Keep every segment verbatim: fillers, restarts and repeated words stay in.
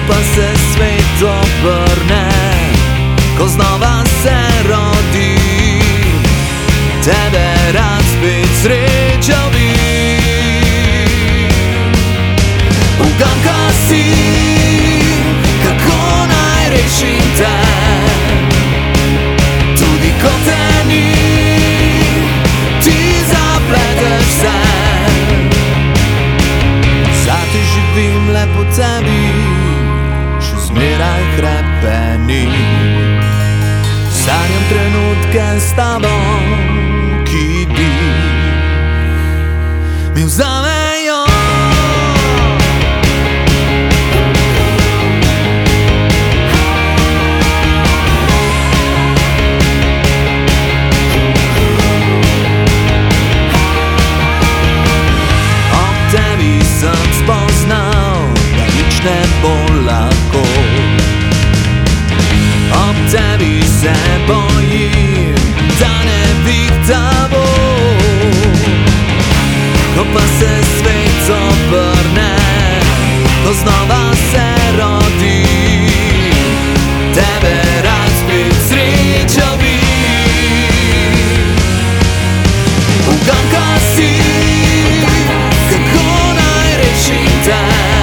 pa se svet obrne, ko znova se rodi, tebe rad spet srečal bi. Uganka si, kako naj rešim te, tudi ko te ni, ti zapleteš se. Zate živim le po tebi, še zmeraj hrepeni. Sanjam trenutke s tabo, ki bi mi vzamejo. Ob tebi sem spoznal, da nič ne bo lahko. Ob tebi se bojim, da ne bi tabo. Ko pa se svet obrne, ko znova se rodi, tebe rad spet srečal bi. Uganka si, kako naj rešim te,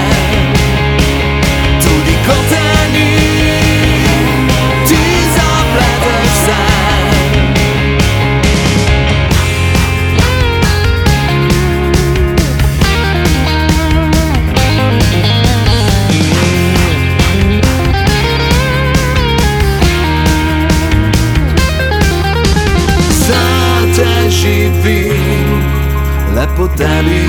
tudi ko te ni, živim le po tebi,